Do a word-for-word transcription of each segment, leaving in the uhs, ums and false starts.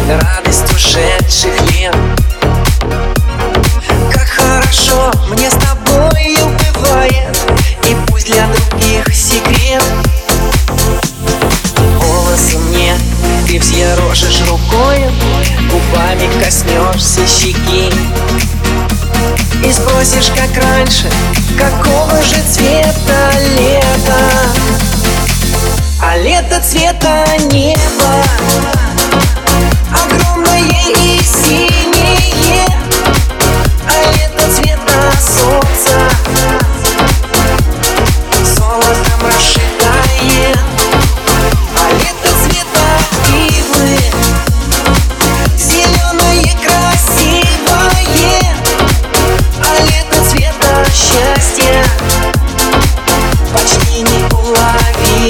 радость ушедших лет. Как хорошо мне с тобою бывает, и пусть для других секрет. Волосы мне ты взъерошишь рукою, губами коснешься щеки и спросишь, как раньше, какого же цвета лето. А лето цвета неба, огромное и синее. А лето цвета солнца, золотом расшитое. А лето цвета ивы, зеленое красивое. А лето цвета счастья, почти неуловимое.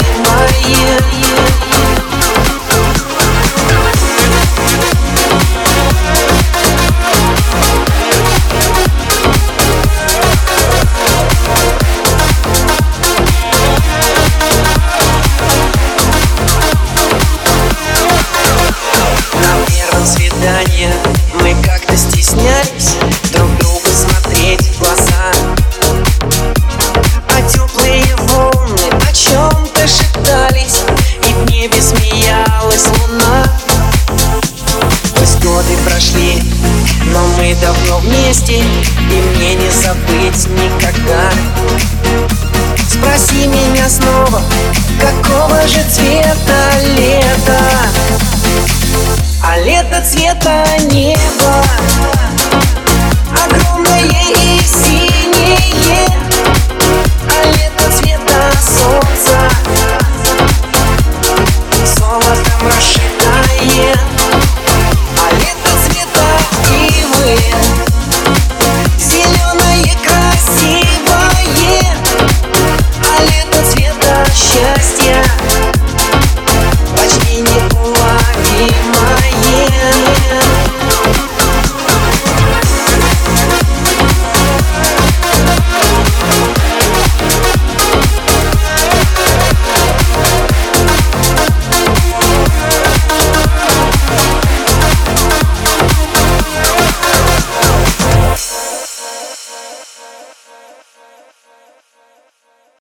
Свидания мы как-то стеснялись друг друга смотреть в глаза, а теплые волны о чем-то шептались, и в небе смеялась луна. Пусть годы прошли, но мы давно вместе, и мне не забыть никогда. Спроси меня снова, какого же цвета лето. А лето цвета неба,